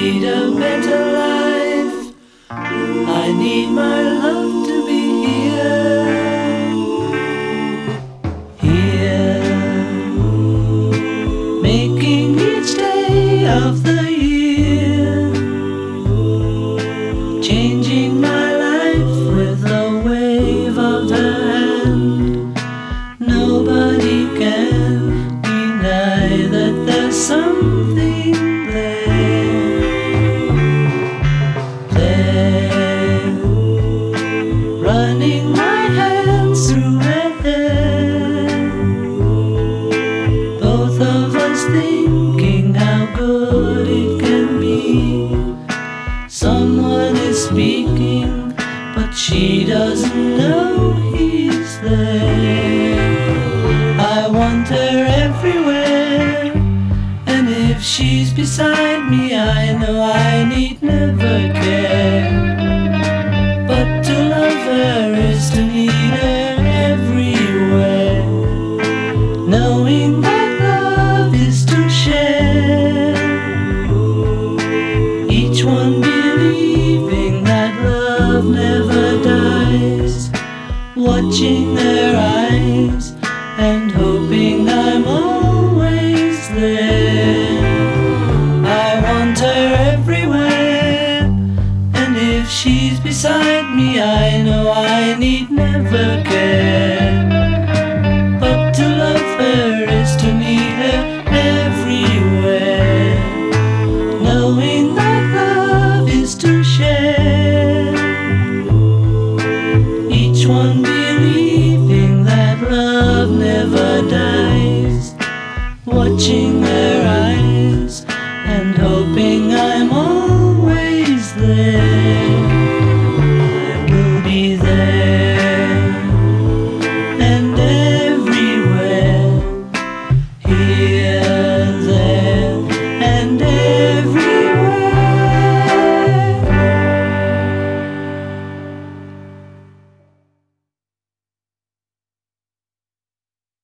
need a better life. I need my love to be here, here, making each day of the year, changing my life with a wave of her hand. Nobody can deny that there's something there, running my hands through her hair, both of us thinking how good it can be. Someone is speaking, but she doesn't know he's there. I want her everywhere, and if she's beside me, I know I need never care. But to love her is to need her everywhere, knowing that love is to share, each one believing that love never dies, watching her eyes and hoping I'm always there. I want her everywhere, and if she's beside me, I know I need never care.